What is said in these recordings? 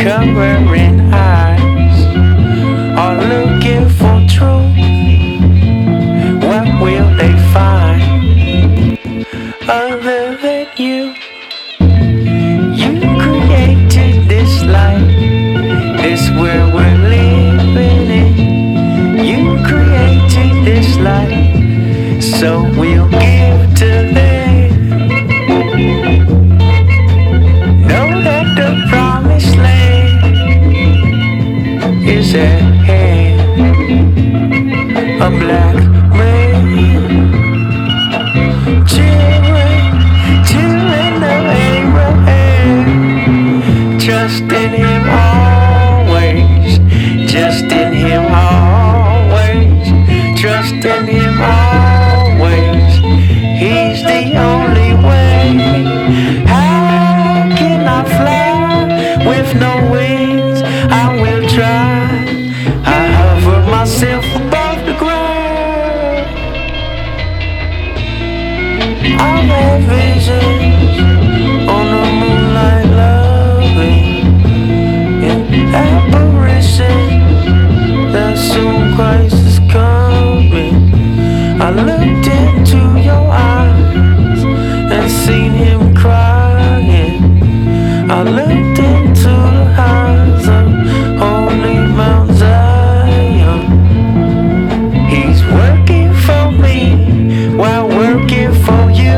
covering eyes are looking for truth. What will they find other than you? You created this life, this where we're living in. You created this life, so we'll give to them. Know that the promised land is at hand. A black man, children of Abraham, trust in him always, just in him always, trust in him always. He's the only way. How can I fly with no wings? I will try. I hover myself above the ground. I've had visions on the moonlight, loving in apparition that soon Christ is coming. I looked into your eyes and seen him crying. I looked into the eyes of holy Mount Zion. He's working for me while working for you.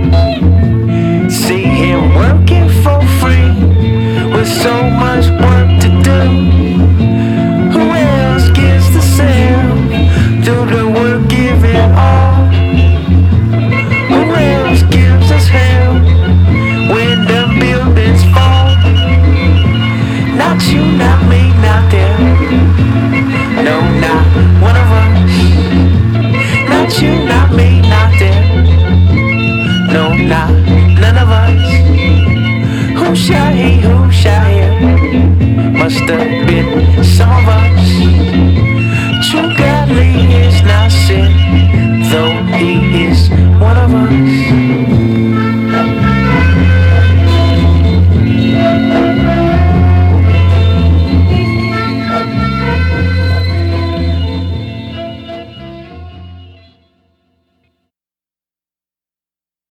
See him working for free with so much work to do. Who else gives the sale? Do the work, give it all. Who else gives us hell when the buildings fall? Not you, not me, not them. No, not one of us. Not you, not me, not them. No, not none of us. Who shall he, who shall him? Must have been some of us. True godly is not sin, though he is one of us.